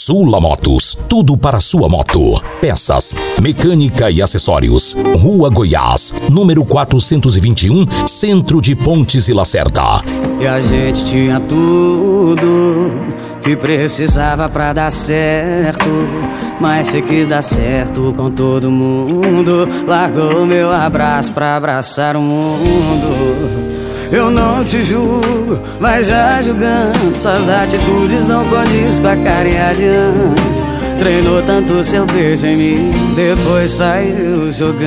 Sula Motos, tudo para sua moto. Peças, mecânica e acessórios. Rua Goiás, número 421, Centro de Pontes e Lacerda. E a gente tinha tudo que precisava pra dar certo, mas cê quis dar certo com todo mundo. Largou meu abraço pra abraçar o mundo. Eu não te julgo, mas já julgando, suas atitudes não condiz com a carinha de anjo. Treinou tanto seu beijo em mim, depois saiu jogando.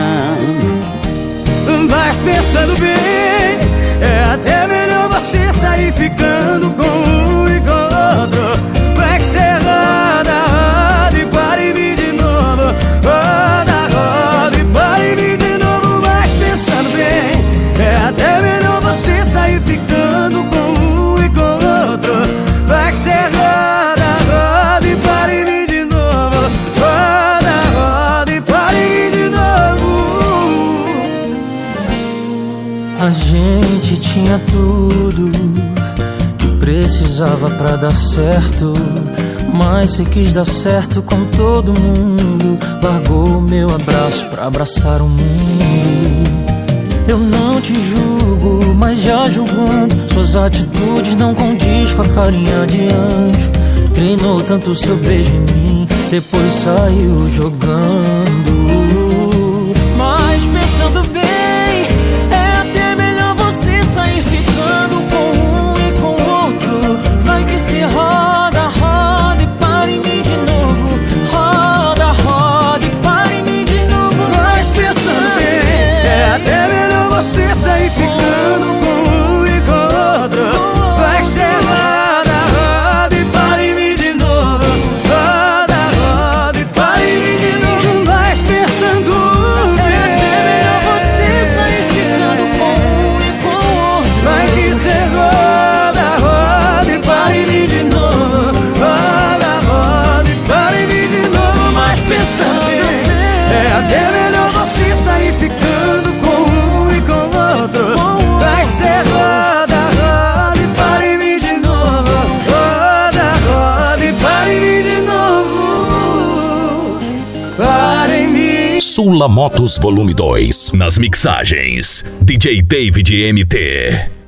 Mas pensando bem, é até melhor você sair ficando com um e com outro. Vai que cê roda e para e vir de novo. Roda e para e vir de novo. Mas pensando bem, é até melhor você sair ficando com um e com outro. Vai que cê roda e para e vir de novo. Roda e para e vir de novo. A gente tinha tudo que precisava pra dar certo, mas cê quis dar certo com todo mundo. Largou o meu abraço pra abraçar o mundo. Eu não te julgo, mas já julgando, suas atitudes não condiz com a carinha de anjo. Treinou tanto seu beijo em mim, depois saiu jogando. Mas pensando bem, é até melhor você sair ficando com um e com outro. Vai que se roda e para em mim de novo. Roda e para em mim de novo. Mas pensando bem, é até melhor você sair ficando com um e com outro. Vai que cê roda e para em mim de novo. Roda e para em mim de novo. Mas pensando bem, é até melhor você sair ficando com um e com outro. vai que cê roda e para em mim de novo. Roda e para em mim de novo. Mas pensando bem, é até melhor você sair ficando com um e com outro. Vai que cê roda e para em mim de novo. Roda e para em mim de novo. Para em mim. Sula Motos Volume 2. Nas mixagens, DJ David MT.